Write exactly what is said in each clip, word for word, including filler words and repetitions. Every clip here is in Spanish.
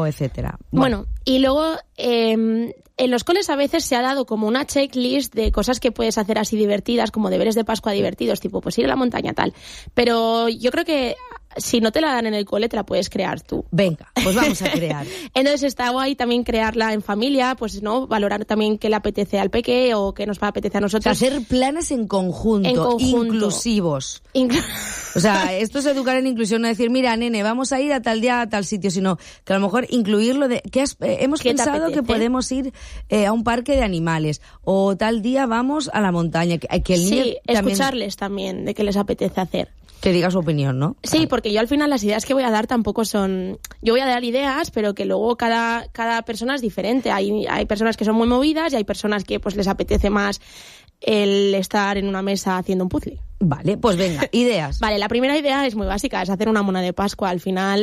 etcétera. Bueno, bueno y luego eh, en los coles a veces se ha dado como una checklist de cosas que puedes hacer así divertidas, como deberes de Pascua divertidos, tipo pues ir a la montaña tal. Pero yo creo que si no te la dan en el cole, te la puedes crear tú. Venga, pues vamos a crear. Entonces está guay también crearla en familia, pues no, valorar también qué le apetece al peque o qué nos va a apetecer a nosotros. O sea, hacer planes en conjunto, en conjunto. inclusivos. Inclu- O sea, esto es educar en inclusión, no decir, mira, nene, vamos a ir a tal día a tal sitio, sino que a lo mejor incluirlo de, ¿qué has, eh, hemos ¿Qué pensado que podemos ir eh, a un parque de animales, o tal día vamos a la montaña, que, que el niño sí, también... escucharles también de qué les apetece hacer. Que diga su opinión, ¿no? Sí, porque yo al final las ideas que voy a dar tampoco son... Yo voy a dar ideas, pero que luego cada, cada persona es diferente. Hay, hay personas que son muy movidas y hay personas que pues les apetece más el estar en una mesa haciendo un puzzle. Vale, pues venga, ideas. Vale, la primera idea es muy básica, es hacer una mona de Pascua. Al final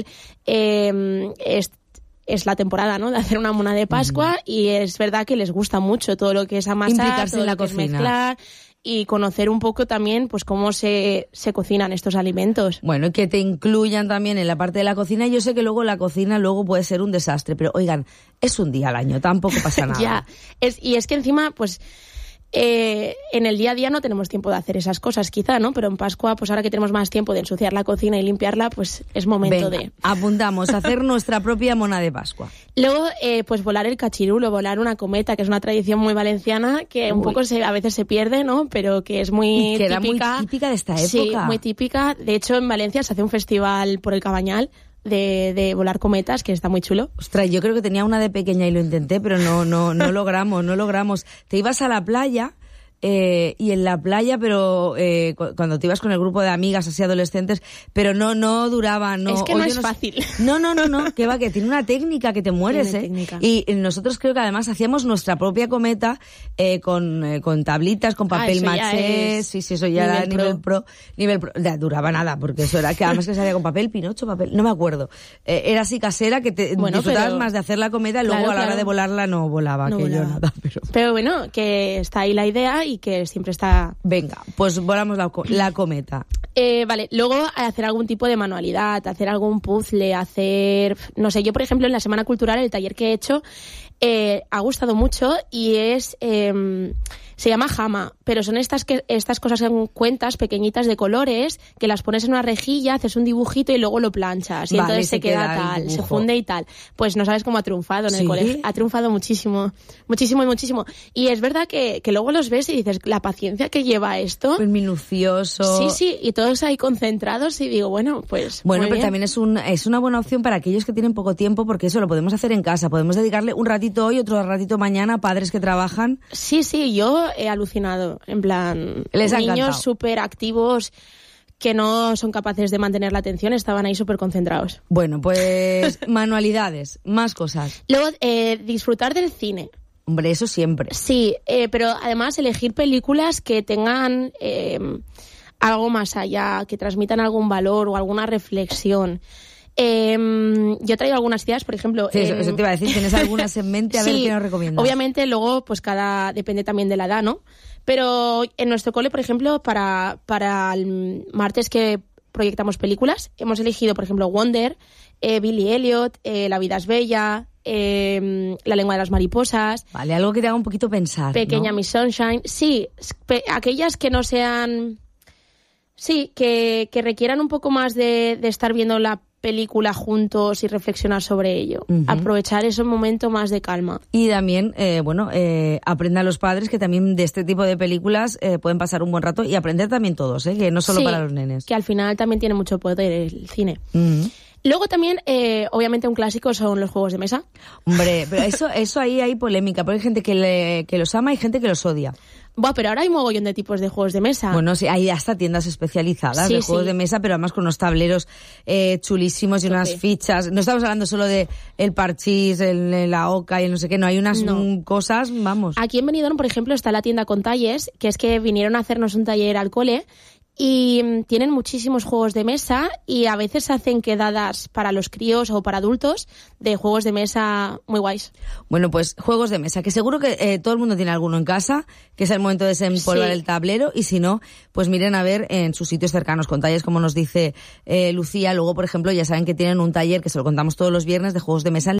eh, es... es la temporada, ¿no?, de hacer una mona de Pascua, uh-huh. y es verdad que les gusta mucho todo lo que es amasar, implicarse todo en la lo que cocina. Es mezclar y conocer un poco también pues cómo se, se cocinan estos alimentos. Bueno, y que te incluyan también en la parte de la cocina. Yo sé que luego la cocina luego puede ser un desastre, pero oigan, es un día al año, tampoco pasa nada. Ya, es, y es que encima, pues... Eh, en el día a día no tenemos tiempo de hacer esas cosas quizá, ¿no? Pero en Pascua, pues ahora que tenemos más tiempo de ensuciar la cocina y limpiarla, pues es momento. Venga, de... apuntamos a hacer nuestra propia mona de Pascua. Luego, eh, pues volar el cachirulo, volar una cometa, que es una tradición muy valenciana, que un Uy. poco se, a veces se pierde, ¿no? Pero que es muy y que era típica. muy típica de esta época. Sí, muy típica. De hecho, en Valencia se hace un festival por el Cabañal de, de volar cometas, que está muy chulo. Ostras, yo creo que tenía una de pequeña y lo intenté, pero no, no, no logramos, no logramos. Te ibas a la playa... Eh, y en la playa, pero eh, cu- cuando te ibas con el grupo de amigas así adolescentes, pero no no duraba, no. Es que no Oye, es no, fácil. No, no, no, no, que va, que tiene una técnica que te mueres, Tiene eh. técnica. Y nosotros creo que además hacíamos nuestra propia cometa eh, con eh, con tablitas, con Ah, papel eso ya maché, es sí, sí, eso ya era nivel nivel pro, nivel pro, ya, duraba nada, porque eso era que además que se hacía con papel pinocho, papel, no me acuerdo. Eh, era así casera que te Bueno, disfrutabas pero- más de hacer la cometa y luego Claro, a la hora claro. de volarla no volaba, No que volaba. yo nada, pero. Pero bueno, que está ahí la idea y que siempre está... Venga, pues volamos la, co- la cometa. Eh, vale, luego hacer algún tipo de manualidad, hacer algún puzzle, hacer... No sé, yo por ejemplo en la Semana Cultural, el taller que he hecho, eh, ha gustado mucho y es... Eh, se llama jama, pero son estas que estas cosas en cuentas pequeñitas de colores que las pones en una rejilla, haces un dibujito y luego lo planchas. Y Vale, entonces se se queda queda el tal, se dibujo. funde y tal. Pues no sabes cómo ha triunfado en el ¿Sí? colegio. Ha triunfado muchísimo, muchísimo y muchísimo. Y es verdad que, que luego los ves y dices, la paciencia que lleva esto... Pues minucioso. Sí, sí, y todos ahí concentrados y digo, bueno, pues Bueno, muy pero bien. también es un es una buena opción para aquellos que tienen poco tiempo, porque eso lo podemos hacer en casa. Podemos dedicarle un ratito hoy, otro ratito mañana, padres que trabajan. Sí, sí, yo he alucinado, en plan, Les ha encantado. niños súper activos que no son capaces de mantener la atención, estaban ahí súper concentrados. Bueno, pues manualidades, más cosas. Luego, eh, disfrutar del cine. Hombre, eso siempre. Sí, eh, pero además elegir películas que tengan eh, algo más allá, que transmitan algún valor o alguna reflexión. Eh, yo he traído algunas ideas, por ejemplo... Sí, eso, en- eso te iba a decir, ¿tienes algunas en mente? A ver Sí, qué nos recomiendas. obviamente luego pues cada depende también de la edad, ¿no? Pero en nuestro cole, por ejemplo, para, para el martes que proyectamos películas, hemos elegido, por ejemplo, Wonder, eh, Billy Elliot, eh, La vida es bella, eh, La lengua de las mariposas, Vale, algo que te haga un poquito pensar, Pequeña ¿no? Miss Sunshine. Sí, pe- aquellas que no sean... Sí, que, que requieran un poco más de, de estar viendo la película juntos y reflexionar sobre ello. Ujú. Aprovechar ese momento más de calma. Y también, eh, bueno, eh, aprendan los padres que también de este tipo de películas eh, pueden pasar un buen rato y aprender también todos, ¿eh? Que no solo Sí, para los nenes. que al final también tiene mucho poder el cine. Ujú. Luego también, eh, obviamente un clásico son los juegos de mesa. Hombre, pero eso, eso ahí hay polémica, porque hay gente que, le, que los ama y gente que los odia. Buah, pero ahora hay mogollón de tipos de juegos de mesa. Bueno, sí, hay hasta tiendas especializadas Sí, de juegos sí. de mesa, pero además con unos tableros eh, chulísimos y unas Tope. fichas. No estamos hablando solo de el parchís, el, la oca y el no sé qué, no, hay unas No. mm, cosas, vamos. Aquí en Benidorm, por ejemplo, está la tienda con talles, que es que vinieron a hacernos un taller al cole y mm, tienen muchísimos juegos de mesa y a veces hacen quedadas para los críos o para adultos de juegos de mesa muy guays. Bueno, pues juegos de mesa, que seguro que eh, todo el mundo tiene alguno en casa, que es el momento de desempolvar Sí. el tablero, y si no, pues miren a ver en sus sitios cercanos, con talleres como nos dice eh, Lucía. Luego, por ejemplo, ya saben que tienen un taller que se lo contamos todos los viernes de juegos de mesa en